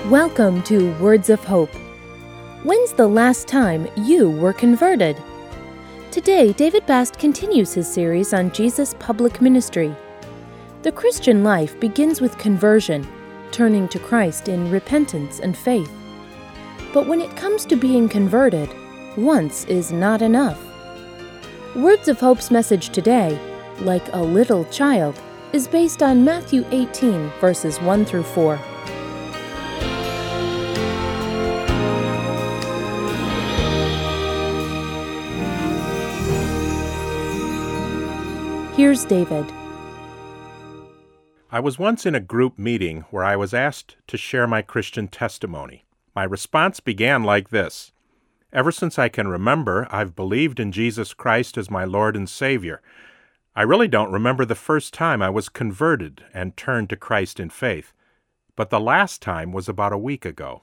Welcome to Words of Hope. When's the last time you were converted? Today, David Bast continues his series on Jesus' public ministry. The Christian life begins with conversion, turning to Christ in repentance and faith. But when it comes to being converted, once is not enough. Words of Hope's message today, like a little child, is based on Matthew 18, verses 1 through 4. Here's David. I was once in a group meeting where I was asked to share my Christian testimony. My response began like this: Ever since I can remember, I've believed in Jesus Christ as my Lord and Savior. I really don't remember the first time I was converted and turned to Christ in faith, but the last time was about a week ago.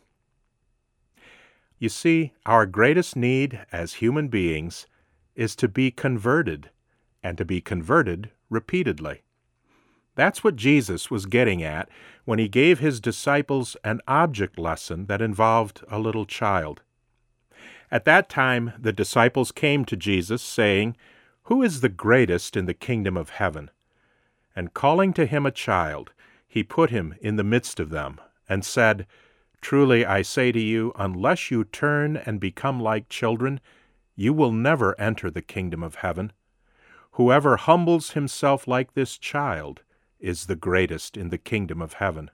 You see, our greatest need as human beings is to be converted, and to be converted repeatedly. That's what Jesus was getting at when he gave his disciples an object lesson that involved a little child. At that time, the disciples came to Jesus, saying, "Who is the greatest in the kingdom of heaven?" And calling to him a child, he put him in the midst of them, and said, "Truly I say to you, unless you turn and become like children, you will never enter the kingdom of heaven. Whoever humbles himself like this child is the greatest in the kingdom of heaven."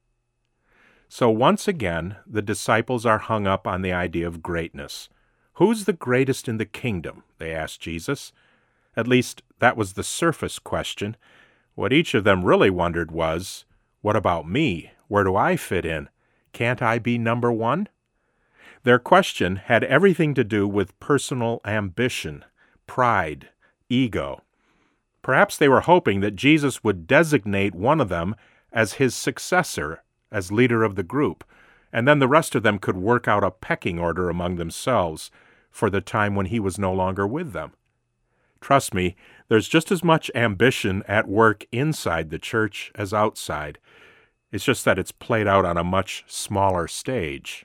So once again, the disciples are hung up on the idea of greatness. Who's the greatest in the kingdom? They asked Jesus. At least, that was the surface question. What each of them really wondered was, what about me? Where do I fit in? Can't I be number one? Their question had everything to do with personal ambition, pride, ego. Perhaps they were hoping that Jesus would designate one of them as his successor, as leader of the group, and then the rest of them could work out a pecking order among themselves for the time when he was no longer with them. Trust me, there's just as much ambition at work inside the church as outside. It's just that it's played out on a much smaller stage.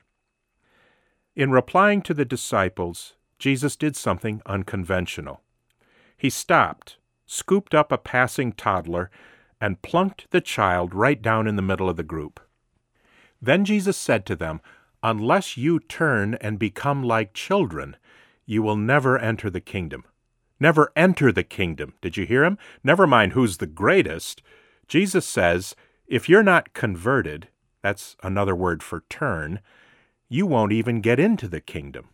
In replying to the disciples, Jesus did something unconventional. He stopped, scooped up a passing toddler, and plunked the child right down in the middle of the group. Then Jesus said to them, "Unless you turn and become like children, you will never enter the kingdom." Never enter the kingdom. Did you hear him? Never mind who's the greatest. Jesus says, if you're not converted, that's another word for turn, you won't even get into the kingdom.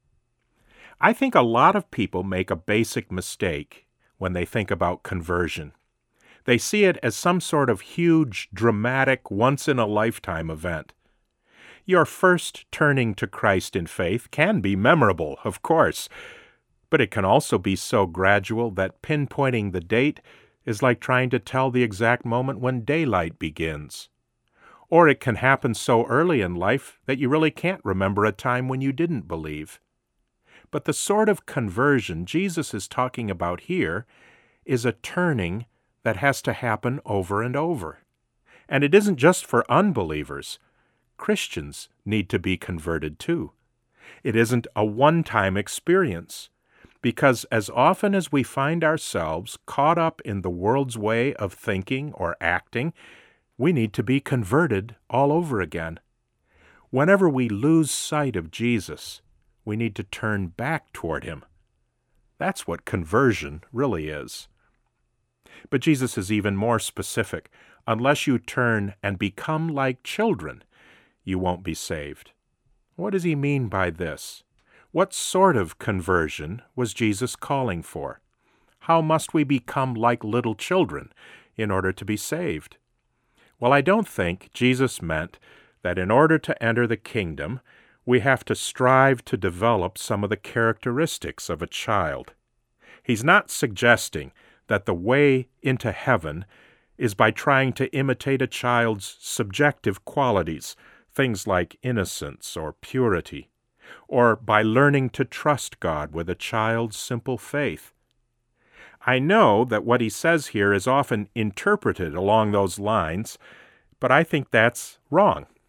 I think a lot of people make a basic mistake when they think about conversion. They see it as some sort of huge, dramatic, once-in-a-lifetime event. Your first turning to Christ in faith can be memorable, of course, but it can also be so gradual that pinpointing the date is like trying to tell the exact moment when daylight begins. Or it can happen so early in life that you really can't remember a time when you didn't believe. But the sort of conversion Jesus is talking about here is a turning that has to happen over and over. And it isn't just for unbelievers. Christians need to be converted too. It isn't a one-time experience, because as often as we find ourselves caught up in the world's way of thinking or acting, we need to be converted all over again. Whenever we lose sight of Jesus, we need to turn back toward him. That's what conversion really is. But Jesus is even more specific. Unless you turn and become like children, you won't be saved. What does he mean by this? What sort of conversion was Jesus calling for? How must we become like little children in order to be saved? Well, I don't think Jesus meant that in order to enter the kingdom, we have to strive to develop some of the characteristics of a child. He's not suggesting that the way into heaven is by trying to imitate a child's subjective qualities, things like innocence or purity, or by learning to trust God with a child's simple faith. I know that what he says here is often interpreted along those lines, but I think that's wrong.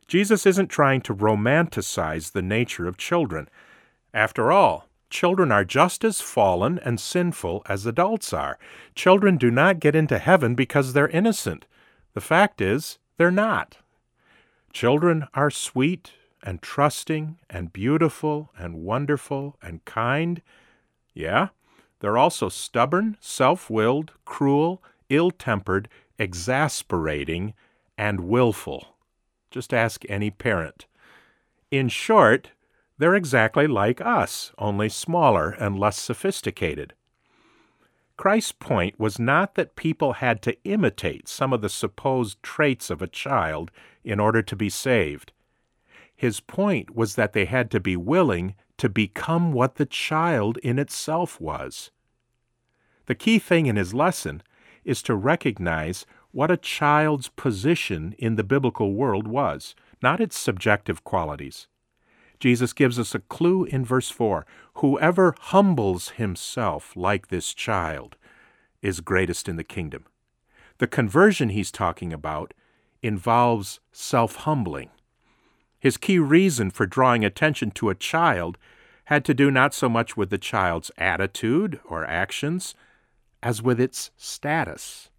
Jesus isn't trying to romanticize the nature of children. After all, children are just as fallen and sinful as adults are. Children do not get into heaven because they're innocent. The fact is, they're not. Children are sweet and trusting and beautiful and wonderful and kind. Yeah, they're also stubborn, self-willed, cruel, ill-tempered, exasperating, and willful. Just ask any parent. In short, they're exactly like us, only smaller and less sophisticated. Christ's point was not that people had to imitate some of the supposed traits of a child in order to be saved. His point was that they had to be willing to become what the child in itself was. The key thing in his lesson is to recognize what a child's position in the biblical world was, not its subjective qualities. Jesus gives us a clue in verse 4. Whoever humbles himself like this child is greatest in the kingdom. The conversion he's talking about involves self-humbling. His key reason for drawing attention to a child had to do not so much with the child's attitude or actions as with its status.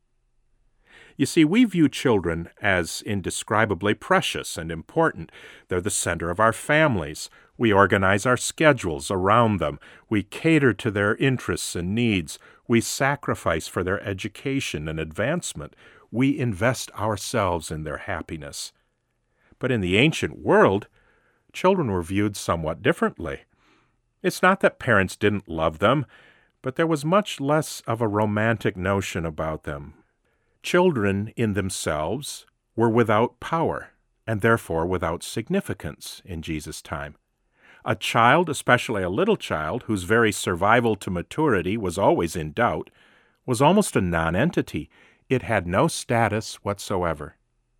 You see, we view children as indescribably precious and important. They're the center of our families. We organize our schedules around them. We cater to their interests and needs. We sacrifice for their education and advancement. We invest ourselves in their happiness. But in the ancient world, children were viewed somewhat differently. It's not that parents didn't love them, but there was much less of a romantic notion about them. Children in themselves were without power, and therefore without significance in Jesus' time. A child, especially a little child, whose very survival to maturity was always in doubt, was almost a non-entity. It had no status whatsoever.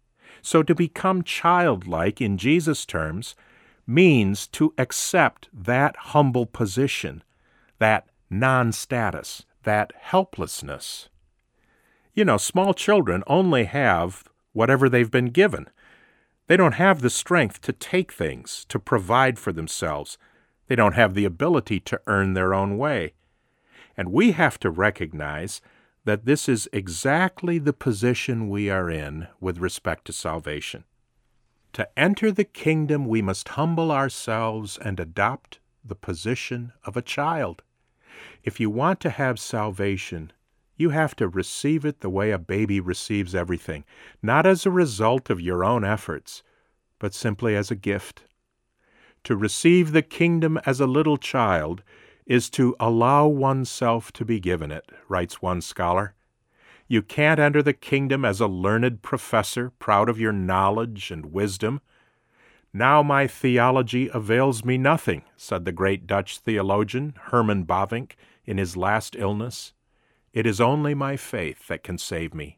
So to become childlike in Jesus' terms means to accept that humble position, that non-status, that helplessness. You know, small children only have whatever they've been given. They don't have the strength to take things, to provide for themselves. They don't have the ability to earn their own way. And we have to recognize that this is exactly the position we are in with respect to salvation. To enter the kingdom, we must humble ourselves and adopt the position of a child. If you want to have salvation, you have to receive it the way a baby receives everything, not as a result of your own efforts, but simply as a gift. To receive the kingdom as a little child is to allow oneself to be given it, writes one scholar. You can't enter the kingdom as a learned professor, proud of your knowledge and wisdom. Now my theology avails me nothing, said the great Dutch theologian Herman Bavinck in his last illness. It is only my faith that can save me.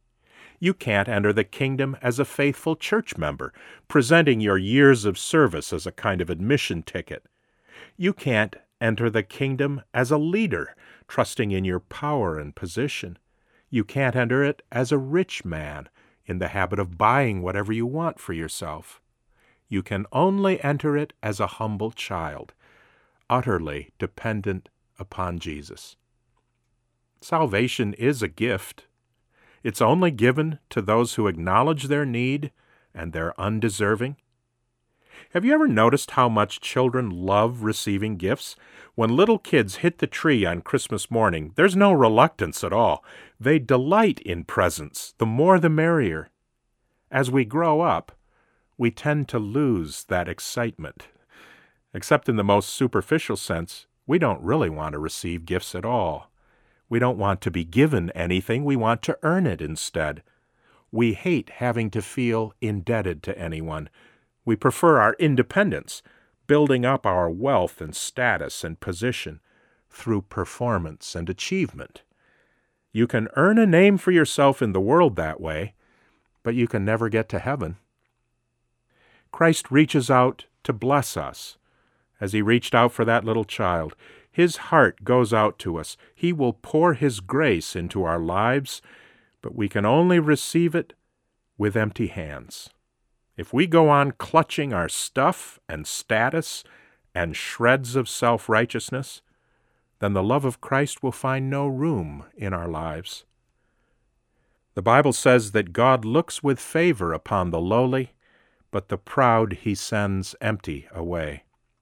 You can't enter the kingdom as a faithful church member, presenting your years of service as a kind of admission ticket. You can't enter the kingdom as a leader, trusting in your power and position. You can't enter it as a rich man, in the habit of buying whatever you want for yourself. You can only enter it as a humble child, utterly dependent upon Jesus. Salvation is a gift. It's only given to those who acknowledge their need and they're undeserving. Have you ever noticed how much children love receiving gifts? When little kids hit the tree on Christmas morning, there's no reluctance at all. They delight in presents, the more the merrier. As we grow up, we tend to lose that excitement. Except in the most superficial sense, we don't really want to receive gifts at all. We don't want to be given anything, we want to earn it instead. We hate having to feel indebted to anyone. We prefer our independence, building up our wealth and status and position through performance and achievement. You can earn a name for yourself in the world that way, but you can never get to heaven. Christ reaches out to bless us, as he reached out for that little child. His heart goes out to us. He will pour his grace into our lives, but we can only receive it with empty hands. If we go on clutching our stuff and status and shreds of self-righteousness, then the love of Christ will find no room in our lives. The Bible says that God looks with favor upon the lowly, but the proud he sends empty away.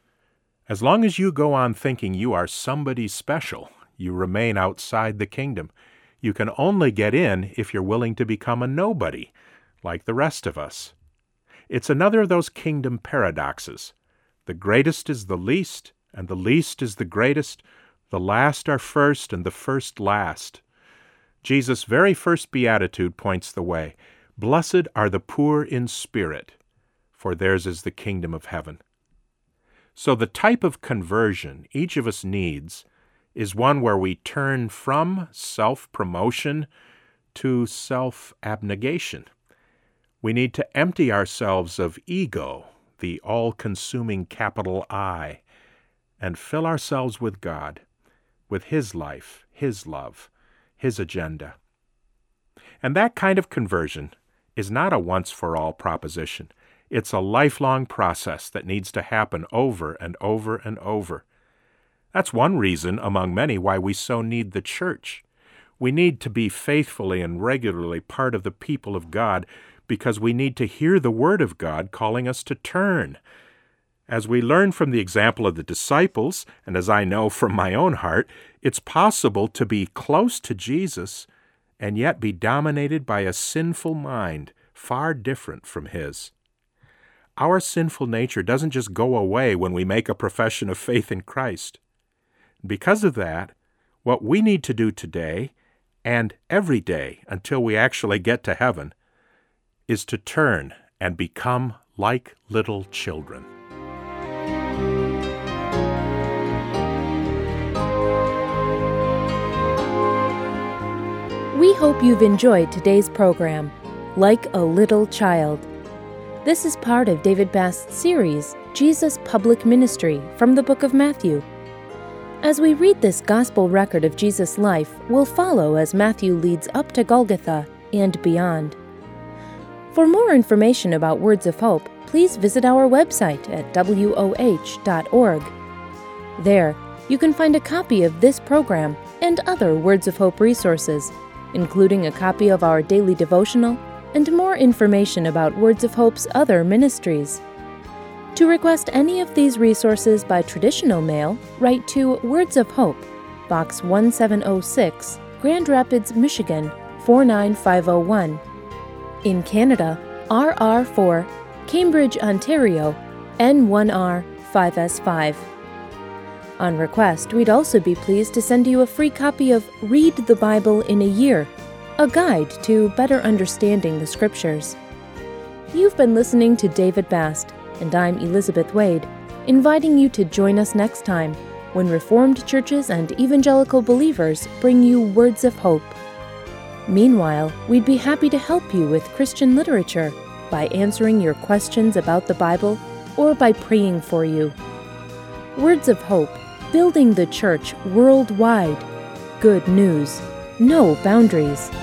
As long as you go on thinking you are somebody special, you remain outside the kingdom. You can only get in if you're willing to become a nobody, like the rest of us. It's another of those kingdom paradoxes. The greatest is the least, and the least is the greatest. The last are first, and the first last. Jesus' very first beatitude points the way. Blessed are the poor in spirit, for theirs is the kingdom of heaven. So the type of conversion each of us needs is one where we turn from self-promotion to self-abnegation. We need to empty ourselves of ego, the all-consuming capital I, and fill ourselves with God, with His life, His love, His agenda. And that kind of conversion is not a once-for-all proposition. It's a lifelong process that needs to happen over and over and over. That's one reason, among many, why we so need the church. We need to be faithfully and regularly part of the people of God because we need to hear the Word of God calling us to turn. As we learn from the example of the disciples, and as I know from my own heart, it's possible to be close to Jesus and yet be dominated by a sinful mind far different from His. Our sinful nature doesn't just go away when we make a profession of faith in Christ. Because of that, what we need to do today and every day until we actually get to heaven is to turn and become like little children. We hope you've enjoyed today's program, Like a Little Child. This is part of David Bast's series, Jesus Public Ministry, from the book of Matthew. As we read this gospel record of Jesus' life, we'll follow as Matthew leads up to Golgotha and beyond. For more information about Words of Hope, please visit our website at woh.org. There, you can find a copy of this program and other Words of Hope resources, including a copy of our daily devotional and more information about Words of Hope's other ministries. To request any of these resources by traditional mail, write to Words of Hope, Box 1706, Grand Rapids, Michigan 49501. In Canada, RR4, Cambridge, Ontario, N1R 5S5. On request, we'd also be pleased to send you a free copy of Read the Bible in a Year, a guide to better understanding the Scriptures. You've been listening to David Bast, and I'm Elizabeth Wade, inviting you to join us next time when Reformed churches and evangelical believers bring you Words of Hope. Meanwhile, we'd be happy to help you with Christian literature by answering your questions about the Bible or by praying for you. Words of Hope, building the church worldwide. Good news, no boundaries.